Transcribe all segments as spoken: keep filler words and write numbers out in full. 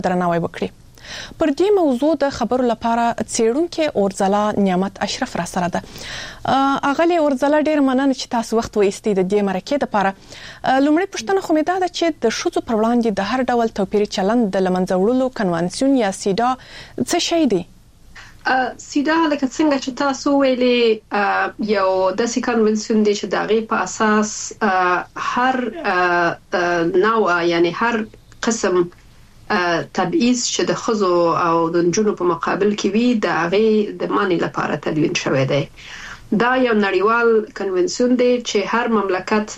درناوی وکړي. پر دې موضوع د خبرو لپاره څېړونکي اورځلا نعمت اشرف را سره ده. اغلی اورځلا ډېر مننه چې تاسو وخت وایستئ د دې مرکې لپاره. لومړی پوښتنه خو مې دا ده چې د ښځو پر وړاندې د هر ډول توپیري چلند د له منځه وړلو کنوانسیون یا سیدا څه شی دی؟ سیدا لکه څنګه چې تاسو ویلي یو داسې کنوانسیون دی چې د هغې په اساس هر نوع یعنی هر قسم تبعیض چې د ښځو او د نجونو په مقابل کې وي د هغې د منع لپاره تدوین شوی دی. دا یو نړیوال کنوانسیون دی چې هر مملکت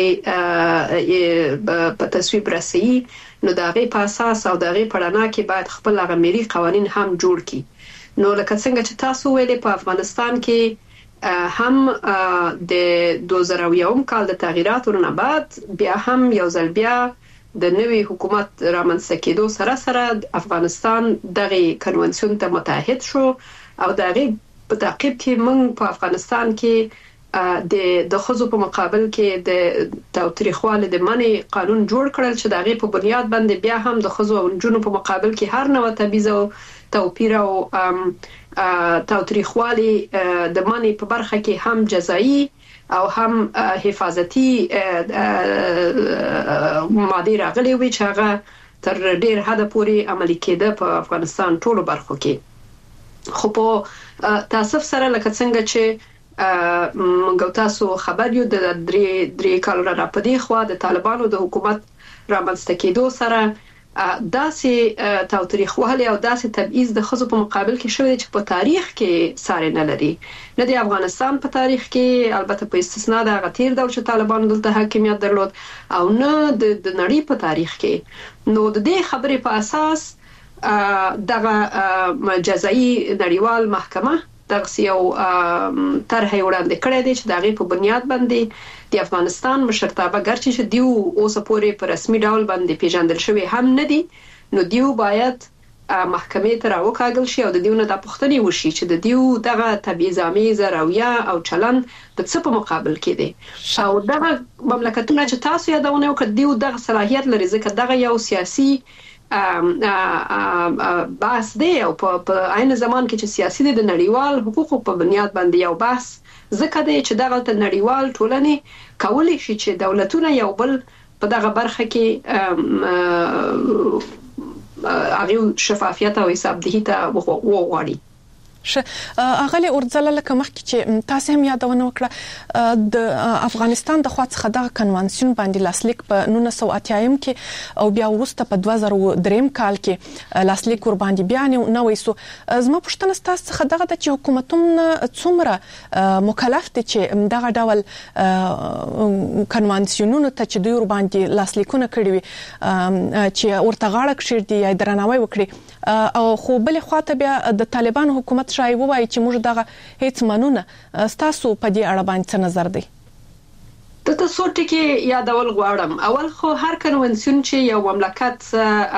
د په تصویب رسوي، نو د هغې په اساس او د هغې په رڼا کې باید خپل هغه ملي قوانین هم جوړ کړي. نو لکه څنګه چې تاسو ویلي په افغانستان کې هم د دوه زره یو کال د تغییراتو نه بعد بیا هم یو ځل بیا د نوي حکومت رامنځته کېدو سره سره افغانستان دغه کنوانسیون ته متحد شو او دغه په تعقیب کې موږ په افغانستان کې د د ښځو په مقابل کې د تاوتریخوالي د منع قانون جوړ کړل چې دغه په بنیاد باندې بیا هم د ښځو او نجونو په مقابل کې هر نوع تبعیض او توپیر او تاوتریخوالي د منع په برخه کې هم جزایی او هم حفاظتي ماده راغلي وي چې هغه تر ډیر حد پورې عملي کېده په افغانستان ټولو برخو کې. خو په تاسف سره لکه څنګه چې موږ تاسو خبر یو د درې درې کال را پدې خو د طالبانو د حکومت رامنځته کېدو سره داسې تاوتریخوالي او داسې تبعیض د ښځو په مقابل کې شوی چې په تاریخ کې ساری نه لري، نه د افغانستان په تاریخ کې، البته په استثناء د هغه تیر دور چې طالبانو دلته حاکمیت درلود، او نه د نړۍ په تاریخ کې. نو د دې خبرې په اساس دغه جزایی نړیوال محکمه دغه یو طرح وړاندې کړی دی چې دغه په بنیاد باندې د افغانستان مشرتابه ګرچې چې دیو اوس پورې په رسمي ډول باندې پیژندل شوی هم نه دي، نو دیو باید محکمې ته راوکاږل شي او د دیو نه د پوښتنې وشي چې د دیو دغه تبعیض‌آمیزه رویه او چلند د څه په مقابل کې دی. او دغه مملکتونه چې تاسو یادونه وکړه دیو دغه صلاحیت لري ځکه دغه یو سیاسي بحث دی او په عین زمان کې چې سیاسي دی د نړیوال حقوقو په بنیاد باندې یو بحث ځکه دی چې دغه ته نړیوال ټولنې کولی شي چې دولتونه یو بل په دغه برخه کې هغه شفافیت او حسابدهي ته وغواړي. اغلی اورځلا لکه مخکې چې تاسو هم یادونه وکړه د افغانستان د خوا څخه د کنوانسیون باندې لاسلیک په نولس سوه اتیا کې او بیا وروسته په دوه زره درې کال کې لاسلیک ور باندې بیان نه وېسو. زما پوښتنه تاسو څخه دغه د چې حکومتونه څومره مکلف دي چې دغه ډول کنوانسیونونو ته چې دوی ور باندې لاسلیکونه کړی وي چې ورته غاړه کښېږدي یا درناوی وکړي، او خو بل خواته بیا د طالبان حکومت شای وایي چې موږ دغه هیڅ منونه. تاسو په دې اړه باندې څه نظر دی؟ د تاسو ټکی یادول غواړم. اول خو هر کنوانسیون چې یو مملکت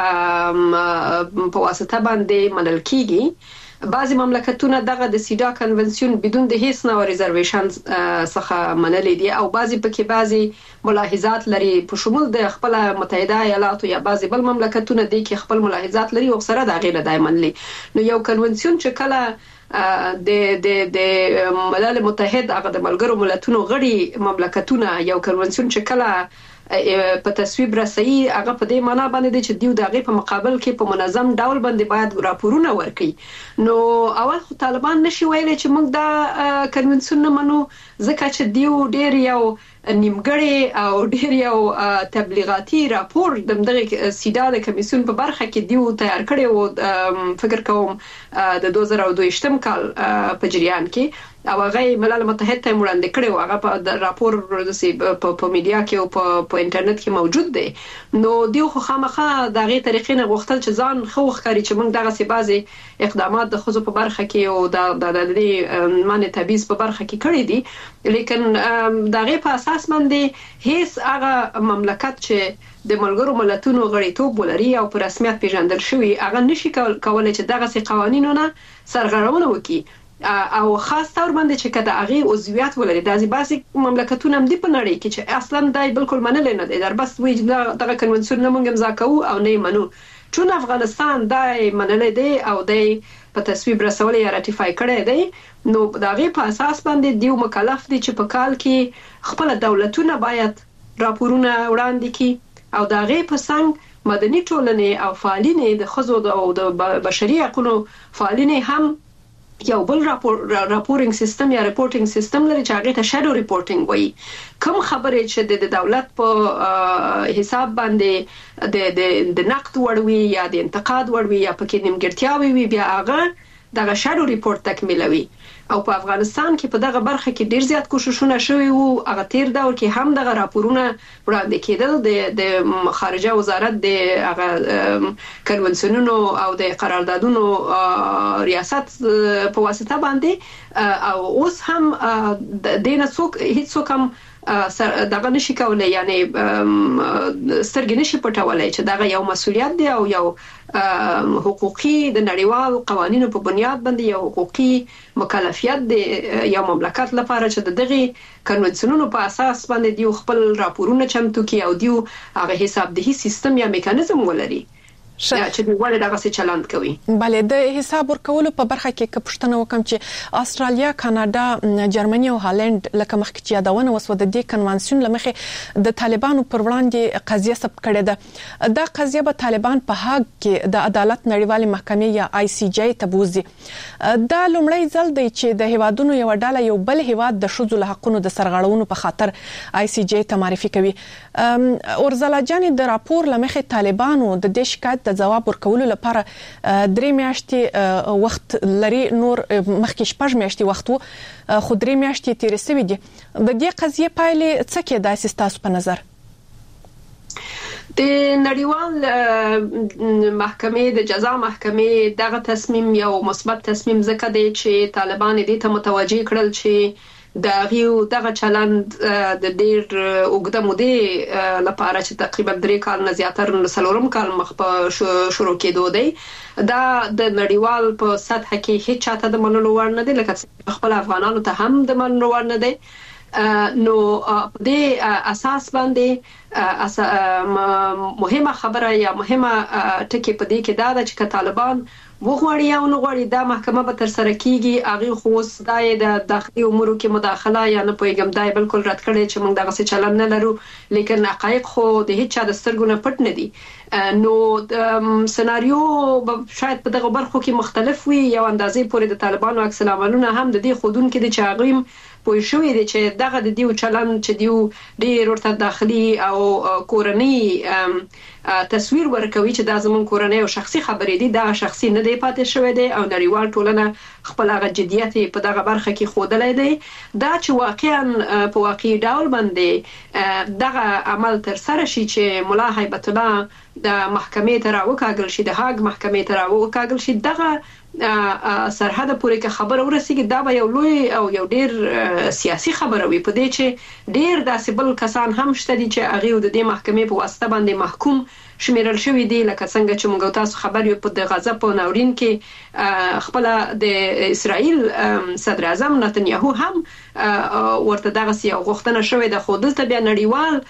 په واسطه باندې منل کیږي، بعضی مملکتونه دغه د سیدا کنوانسیون بدون د هیڅ نوع ریزرویشن څخه منلي دي او بعضی پکې بعضی ملاحظات لري په شمول د خپل متحده ایالاتو یا بعضی بل مملکتونه دي کې خپل ملاحظات لري او سره د غیر دای منلي. نو یو کنوانسیون چې کله د د د ملل متحد هغه د ملګرو ملتونو غړي مملکتونه یو کنوانسیون چې کله په تصویب رسي هغه په دې معنی باندې دی چې دیو دغه په مقابل کې په منظم ډول باندې باید راپورونه ورکړي. نو اول خو طالبان نشي ویلي چې موږ دا کنوانسیون نه منو ځکه چې دیو ډیر یو نیمګړی او ډیر یو تبلیغاتي راپور د دغه سیدا د کمیسیون په برخه کې دیو تیار کړی او فکر کوم د دوه زره دوه کال په جریان کې او هغه ملل متحد ته وړاندې کړی او هغه په راپور په میډیا کې او په انټرنیټ کې موجود دی. نو دیو خو خامخا دغه طریقې نه غوښتل چې ځان خو ښکاري چې موږ دغه سي بازي اقدامات د خصوص په برخه کې او د د د معنی تبعیض په برخه کې کړی دي، لیکن دغه په اساس باندې هیڅ هغه مملکت چې د ملګرو ملتونو غړیتوب ولري او په رسمیت پیژندل شوی هغه نشي کولای چې دغه سي قوانینونه سرغړونه وکړي او خاص طور باندې چې کده هغه عضویت ولري. د بعضي مملکتونو هم دی په نړۍ کې چې اصلا دای بالکل منل نه دي، در بس وی دغه کنوانسیون نه مونږ امضا کوو او نه منو، چون افغانستان دای منلې دی او دای په تصویب رسولې یا راتیفای کړی دی نو دا غي په اساس باندې دیو مکلف دي چې په کال کې خپل دولتونه باید راپورونه وړاندې کړي او دا غي په څنګه مدني ټولنې او فعالینې د خزو او د بشري حقوقو فعالینې هم یو بل راپور راپورینګ سیستم یا ریپورټینګ سیستم لري چې هغه ته شادو ریپورټینګ وایي. کوم خبرې چې د دولت په حساب باندې د د د نقد وړوي یا د انتقاد وړوي یا پکې نیمګړتیاوي وي بیا هغه دغه شادو ریپورت تکمیلوي. او په افغانستان کې په دغه برخه کې ډیر زیات کوششونه شوي وو. هغه تیر دور کې هم دغه راپورونه وړاندې کېدل د د خارجه وزارت د هغه کنونسیونونو او د قراردادونو ریاست په واسطه باندې او اوس هم د دینه څوک هیڅ څوک هم دغه نشي کولای یعنی سترګې نشي پټولای چې دغه یو مسولیت دی او یو حقوقي د نړیوال قوانینو په بنیاد باندې یو حقوقي مکلفیت دی یو مملکت لپاره چې دغه کنونسیونونو په اساس باندې دیو خپل راپورونه چمتو کوي او دیو هغه حسابدهي سیستم یا میکانیزم ولري چې ولې دغه څه چلند کوي. بله د حساب ورکولو په برخه کې که پوښتنه وکم چې استرالیا، کاناډا، جرمني او هالند لکه مخکې چې یادونه وسوه د دې کنوانسیون لمخې د طالبانو پر وړاندې قضیه ثبت کړې ده. دا قضیه به طالبان په هاګ کې د عدالت نړیوالې محکمې یا آی سی جی ته بوزي. دا لومړی ځل دی چې د هیوادونو یو ډله یو بل هیواد د ښځو له حقوقو د سرغړونو په خاطر آی سی جی ته معرفي کوي. اورزلا جان د راپور لمخې طالبانو د دې شکایت د جواب ورکولو لپاره درې میاشتې وخت لري، نور مخکې شپږ میاشتې وخت وو خو درې میاشتې تیرې شوې دي. د دې قضیې پایلې څه کېدای شي ستاسو په نظر؟ د نړیوال محکمې د جزا محکمې دغه تصمیم یو مثبت تصمیم ځکه دی چې طالبان دې ته متوجه کړل چې د غیو دغه چلند د ډیر اوږده مودې لپاره چې تقریبا درې کال نه زیاتره څلورم کال مخ په شروع کېدو دی دا د نړیوال په سطح کې هیڅ چاته د منلو وړ نه دی، لکه خپل افغانانو ته هم د منلو وړ نه دی. نو په دې اساس باندې مهمه خبره یا مهمه ټکی په دې کې دا ده چې طالبان وغواړي یا نه غواړي دا محکمه به تر سره کیږي. هغه خو اوس دای د داخلي امورو کې مداخله یا نه پوهیږم دای بالکل رد کړي چې موږ دغه څه چلن نه لرو، لیکن حقایق خو د هیڅ چا د سترګو نه پټ نه دي. نو سناریو شاید په دغه برخو کې مختلف وي. یو اندازې پورې د طالبانو عکس العملونه هم د دې خودون کې د چاغیم پوه شوې دي چې دغه د دیو چلن چې دیو ډېر ورته داخلي او کورنۍ تصویر ورکوي چې دا زمون کورنۍ او شخصي خبرې دي، دا شخصي نه دی پاتې شوی دی او نړیوال ټولنه خپل هغه جديت په دغه برخه کې خودلې دی. دا چې واقعا په واقعي ډول باندې دغه عمل تر سره شي چې مولا هیبت الله د محکمې ته راوکاږل شي، د هاګ محکمې ته راوکاږل شي، دغه سرحد پورې که خبر ورسیږي دا به یو لوی او یو ډیر سیاسي خبره وي. په دې چې ډیر داسې بل کسان هم شته دي چې هغه د دې محکمې په واسطه باندې محکوم شمیرل شوی دی، لکه څنګه چې موږ تاسو خبر یو په غزا په ناورین کې خپل د اسرائیل صدر اعظم نتنیاهو هم ورته دغه یو غوښتنه شوې ده، خو دلته بیا نړیوال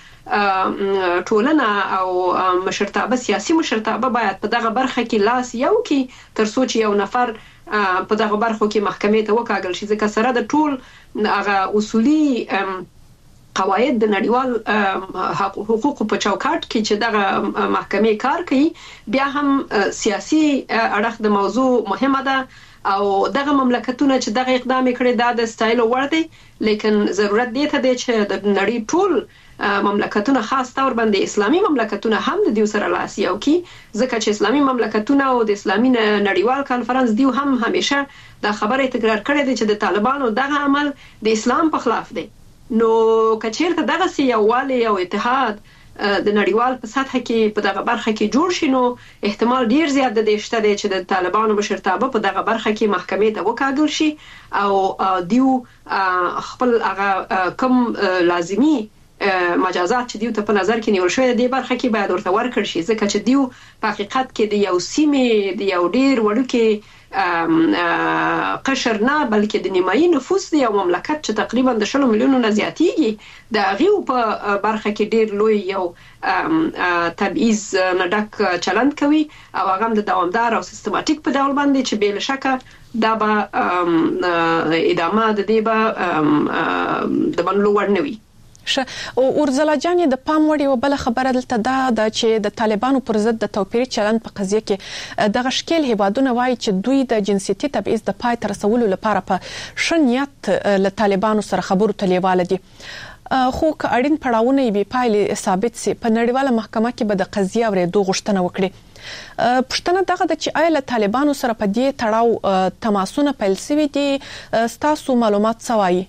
ټولنه او مشرتابه سیاسي مشرتابه باید په دغه برخه کې لاس یو کې تر څو چې یو نفر په دغه برخو کې محکمې ته وکاږل شي، ځکه سره د ټول هغه اصولي قواعد د نړیوال حقوقو په چوکاټ کې چې دغه محکمې کار کوي بیا هم سیاسي اړخ د موضوع مهمه ده او دغه مملکتونه چې دغه اقدام کړي دا د ستایل وړ دي، لیکن ضرورت دی ته دی چې د نړۍ ټول مملکتونه خاص تور باندې اسلامي مملکتونه هم د دیو سره لاس یو کی، ځکه چې اسلامي مملکتونه او د اسلامي نړیوال کانفرنس دیو هم همیشه دا خبره تکرار کړې ده چې د طالبانو دغه عمل د اسلام په خلاف دی. نو کچیرته دغه سی یووالی او اتحاد د نړیوال په سطح کې په دغه برخه کې جوړ شي نو احتمال ډیر زیات دی شته چې د طالبانو مشرتابه په دغه برخه کې محکمې ته وکاږل شي او دیو خپل هغه کم لازمی مجازات چې دیو ته په نظر کې نیول شوی دی برخه کې باید ورته ورکړ شي ځکه چې دیو په حقیقت کې د یو سیمې د یو ډیر وړوکی قشر نه بلکې د نیمایي نفوس دی یو مملکت چې تقریبا د شلو میلیونو نه زیاتیږي د غیو په برخه کې ډیر لوی یو تبعیض نه ډک چلند کوي او هغه د دوامدار او سیستماتیک په ډول باندې چې بل شکه دا به ادامه د دې به د منلو وړ نه وي. او اورزلا جان د پام وړ یو بل خبره دلته دا د چې د طالبانو پر ضد د توپیري چلند په قضیه کې د غشکل هیوادونه وایي چې دوی د جنسيتي تبعیض د پای تر رسولو لپاره په شنیت له طالبانو سره خبرو تلیواله دي خو که اړین پړاوونه به پایلې ثابت سي په نړیواله محکمه کې به د قضیه اورېدو غوښتنه وکړي. پښتنه دغه د چې آیا له طالبانو سره په دې تړاو تماسونه پیل شوي دي ستاسو معلومات سوایي؟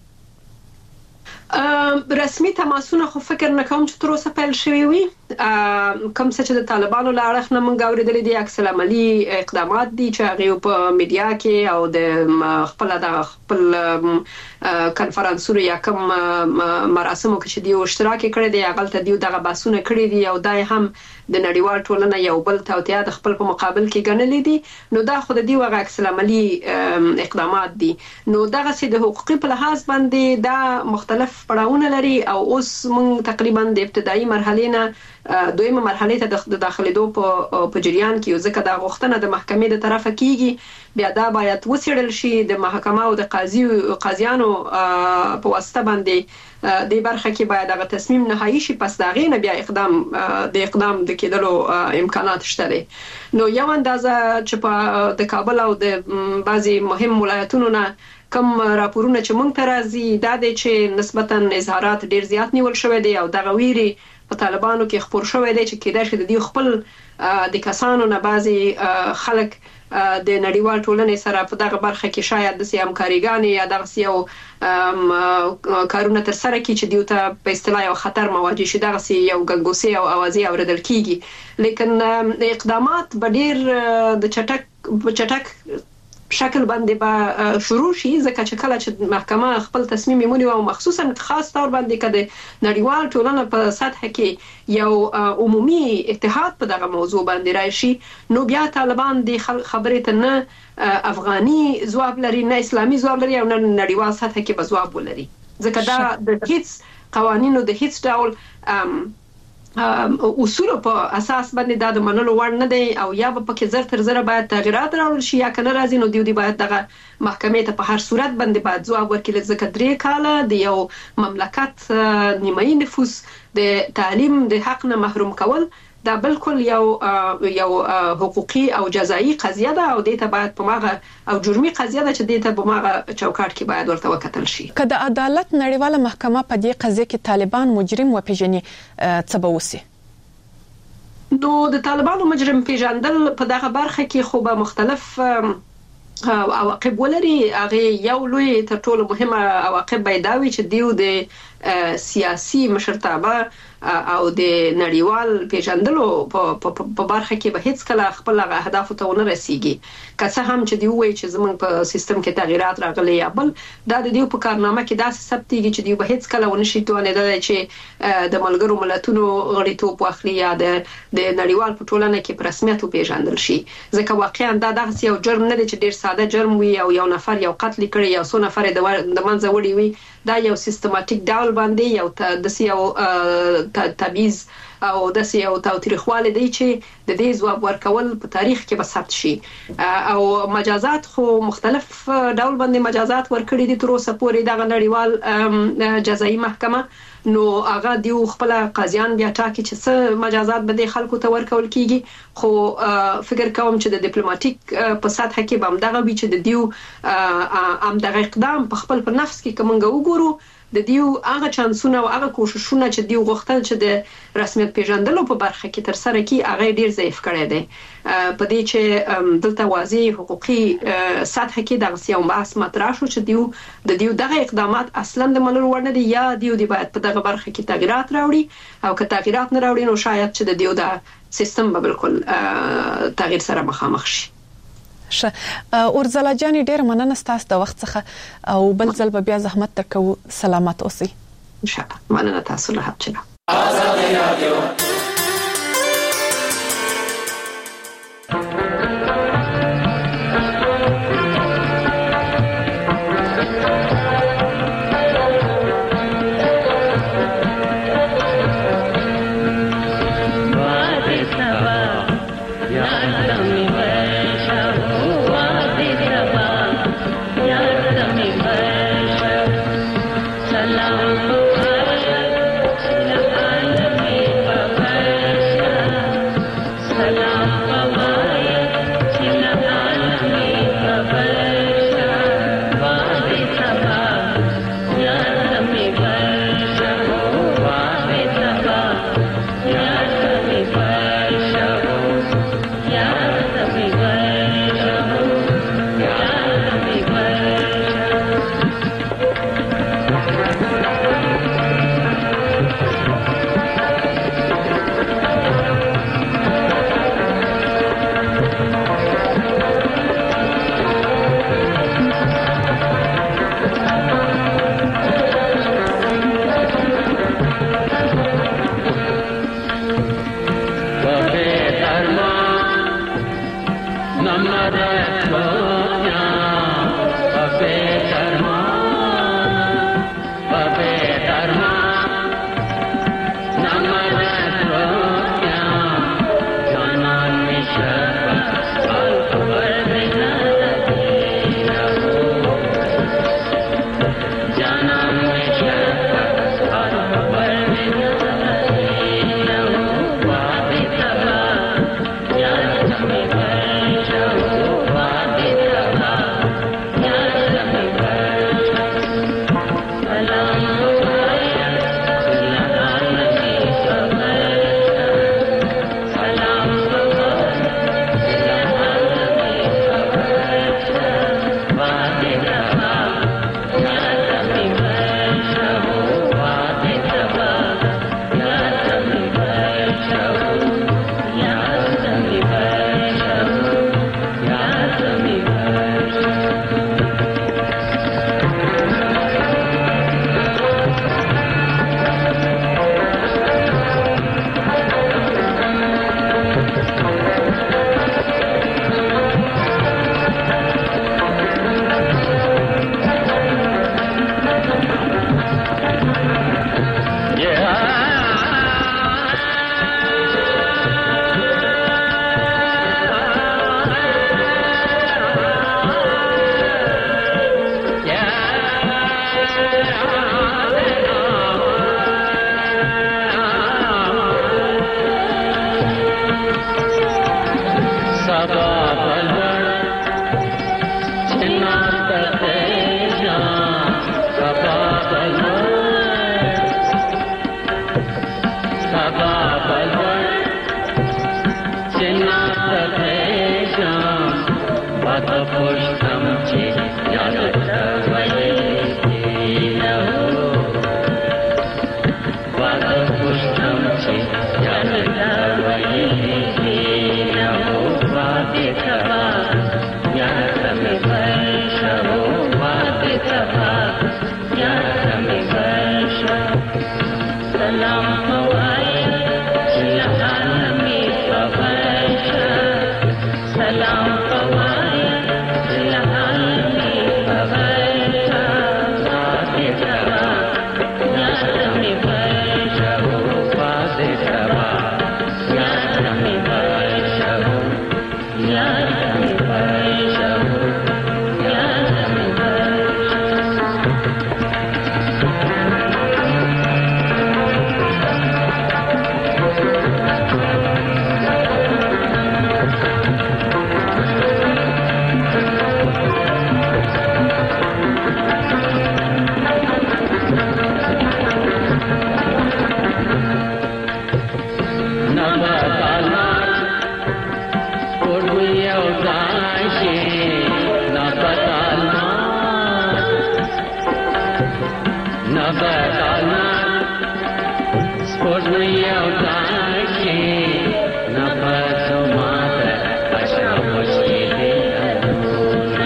رسمي تماسونه خو فکر نه کوم چې تر اوسه پیل شوي وي کوم څه چې د طالبانو له اړخ نه مونږ اورېدلې دي عکس العملي اقدامات دي چې هغه په میډیا کې او د خپل د خپل کنفرانسونو یا کوم مراسمو کې چې دی اشتراک کړی دی هغه ته دی دغه باسونه کړی دي او دای هم د نړیوال ټولنه یو بل توطئه د خپل په مقابل کې ګڼلې دي نو دا خو د دی وغه عکس العملي اقدامات دي نو دغه سي د حقوقي په لحاظ باندې دا مختلف پړاوونه لري او اوس مونږ تقریبا د ابتدایي مرحله نه دویمه مرحله ته د داخليدو په په جریان کې ځکه دا غوښتنه د محکمې د طرفه کیږي بیا دا باید وڅېړل شي د محکمه او د قاضي قاضیانو په واسطه باندې د برخه کې باید هغه تصمیم نهایی شي پس دا غینه بیا اقدام د اقدام د کېدلو امکانات شته دي نو یو اندازه چې په د کابل او د بعضي مهم ولایتونو نه کوم راپورونه چې مونږ ته راځي دا د چې نسبتا اظهارات ډیر زیات نیول شوی دي او دغه ویري په طالبانو کې خبر شوی دی چې کېدای شي د دې خپل د کسانو نه بعضي خلک د نړیوال ټولنې سره په دغه برخه کې شاید د سیام کاریګانی یا دغه یو کارونه تر سره کې چې دیو ته په اصطلاح یو خطر مواجه شي دغه یو ګنګوسي او اوازي اوریدل کیږي لیکن اقدامات به ډیر د چټک چټک شکل باندې به شروع شي ځکه چې کله چې محکمه خپل تصمیم ونیو او مخصوصا خاص تور باندې کده نړیوال ټولنه په سطح کې یو عمومي اتحاد په دغه موضوع باندې راشي نو بیا طالبان د خبرې ته نه افغاني ځواب لري نه اسلامي ځواب لري او نه نړیوال سطح کې به ځواب ولري ځکه دا د هیڅ قوانینو د هیڅ ډول اصول په اساس باندې دا د منلو وړ نه دی او یا په کې زر تر زر باید تغیرات راوړل شي یا کنه راځي نو دیو دی باید دغه محکمې ته په هر صورت باندې باید ځواب ورکړي ځکه درې کاله د یو مملکت نیمایي نفوس د تعلیم د حق نه محروم کول دا بالکل یو یو حقوقي او جزایی قضیه ده او دته باید په ماغه او جرمي قضیه ده چې دته په ماغه چوکاټ کې باید ورته وکتل شي کله عدالت نړیواله محکمه په دې قضیه کې طالبان مجرم وپیژني څه به وسی نو د طالبانو مجرم پیژندل په دغه برخه کې خو به مختلف عواقب ولري هغه یو لوی تر ټولو مهمه عواقب بيداوي چې دیو د سیاسي مشرتابه او د نړیوال پیژندلو په برخه کې به هیڅ کله خپل اهداف ته ونه رسیږي که څه هم چې دی وایي چې زمونږ په سیستم کې تغیرات راغلي یا بل دا د دیو په کارنامه کې داسې ثبتېږي چې دی به هیڅ کله ونه شي توانېدل چې د ملګرو ملتونو غړیتوب واخلي یا د نړیوال په ټولنه کې په رسمیت پیژندل شي ځکه واقعا دا دغه یو جرم نه دی چې ډیر ساده جرم وي او یو نفر یو قتل کړي یا څو نفر د منځه وړي وي دا یو سیستماتیک ډول باندې یو د یو تبعیض او د یو تاوتریخواله دی چې د دې ځواب ورکول په تاریخ کې به ثبت شي او مجازات خو مختلف ډول باندې مجازات ورکړي دي تر اوسه پورې د نړیوال جزایي محکمه نو هغه دیو خپل قاضیان بیا ټاکي چې څه مجازات به د خلکو ته ورکول کیږي خو فکر کوم چې د ډیپلوماټیک په سطح کې به هم دغه وی چې د دیو ام دغه اقدام په خپل په نفس کې کومنګ وګورو د دیو هغه چانسونه او هغه کوششونه چې دیو غوښتل چې د رسمیت پیژندلو په برخه کې تر سره کی هغه ډیر ضعیف کړی دی په دې چې دلته واضح حقوقي سطح کې دغه سیاو بحث مطرح شو چې دیو د دیو دغه اقدامات اصلا د منلو وړ نه دي یا دیو دی باید په دغه برخه کې تغیرات راوړي او که تغیرات نه راوړي نو شاید چې د دیو د سیستم به بالکل تغییر سره مخامخ شي ش اورزلا جان ډیر مننه ستاسو د وخت څخه او بل ځل به بیا زحمت درکو سلامت اوسئ ان شاء الله. مننه تاسو له حبچره آزادي راديو.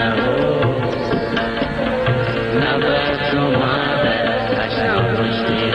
Never to mother, I shall push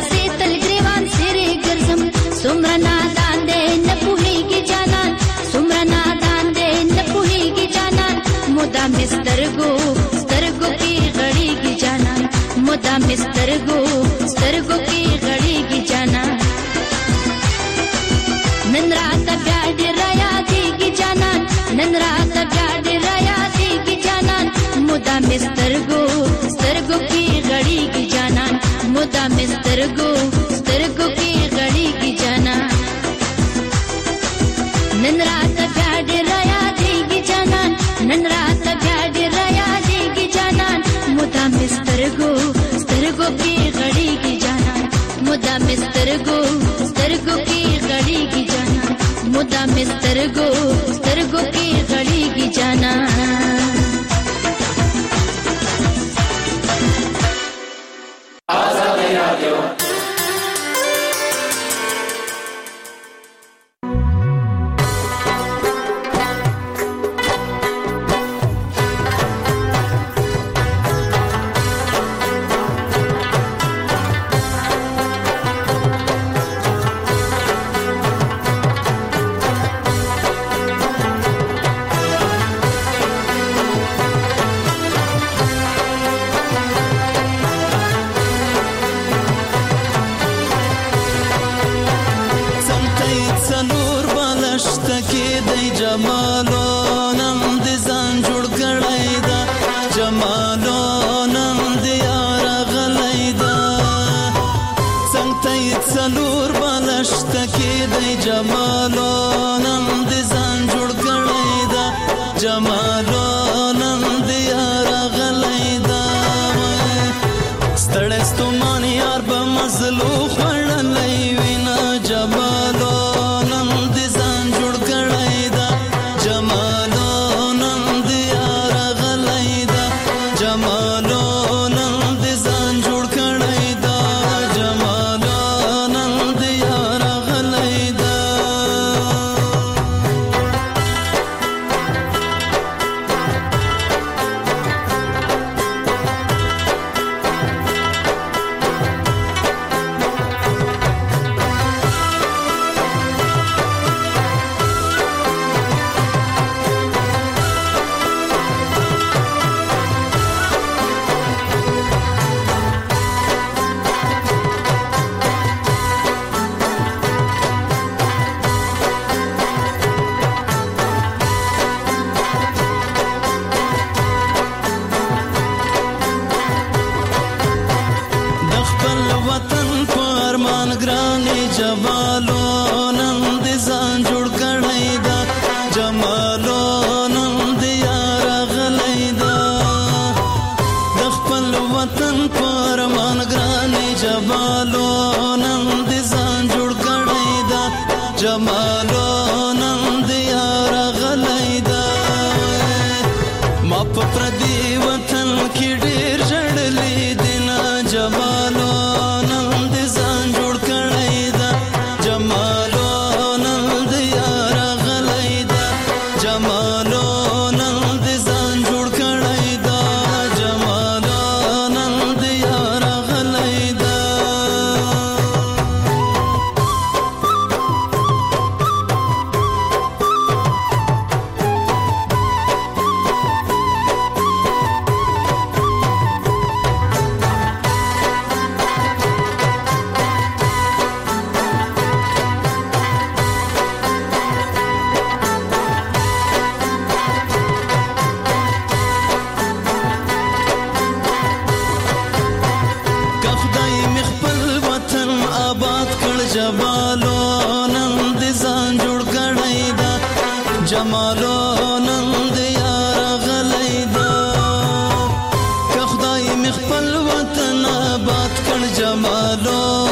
پسې تل ګریوان سری ګرځم څومره نادان دی نه پوهېږي جانان څومره نادان دی نه پوهېږي جانان مدام مې سترګو سترګو کې غړېږي جانان مدام مې سترګو سترګو کې غړېږي جانان نن راته بیا ډېر رایادېږي جانان نن راته بیا ډېر رایادېږي جانان مدام مې سترګو سترګو کې غړېږي جانان مدام مې سترګو سترګو کې غړېږي جانان نن راته بیا ډېر رایادېږي جانان نن راته بیا ډېر رایادېږي جانان مدام مې سترګو سترګو کې غړېږي جانان مدام مې سترګو سترګو کې غړېږي جانان مدام مې سترګو سترګو کې غړېږي جانان آزادی رادیو جمالو